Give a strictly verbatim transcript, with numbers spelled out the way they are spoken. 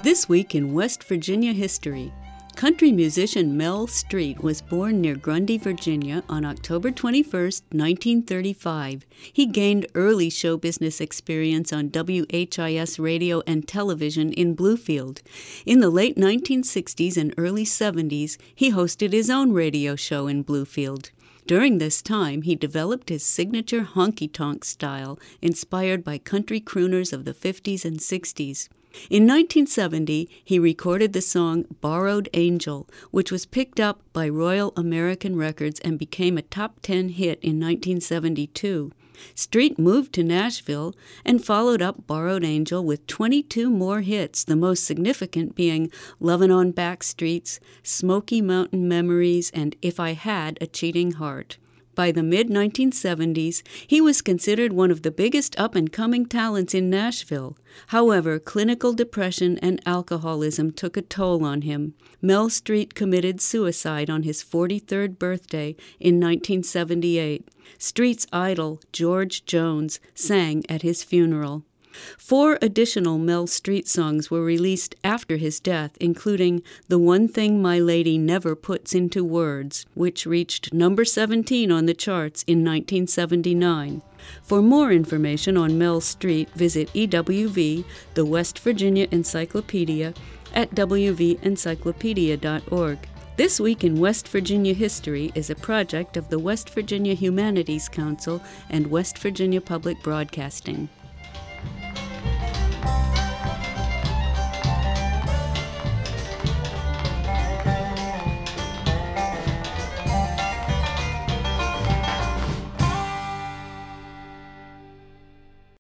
This week in West Virginia history, country musician Mel Street was born near Grundy, Virginia on October twenty-first, nineteen thirty-five. He gained early show business experience on W H I S radio and television in Bluefield. In the late nineteen sixties and early seventies, he hosted his own radio show in Bluefield. During this time, he developed his signature honky-tonk style, inspired by country crooners of the fifties and sixties. In nineteen seventy, he recorded the song Borrowed Angel, which was picked up by Royal American Records and became a top ten hit in nineteen seventy-two. Street moved to Nashville and followed up Borrowed Angel with twenty-two more hits, the most significant being Lovin' on Back Streets, Smoky Mountain Memories, and If I Had a Cheating Heart. By the mid nineteen seventies, he was considered one of the biggest up-and-coming talents in Nashville. However, clinical depression and alcoholism took a toll on him. Mel Street committed suicide on his forty-third birthday in nineteen seventy-eight. Street's idol, George Jones, sang at his funeral. Four additional Mel Street songs were released after his death, including The One Thing My Lady Never Puts Into Words, which reached number seventeen on the charts in nineteen seventy-nine. For more information on Mel Street, visit E W V, the West Virginia Encyclopedia, at w v encyclopedia dot org. This Week in West Virginia History is a project of the West Virginia Humanities Council and West Virginia Public Broadcasting.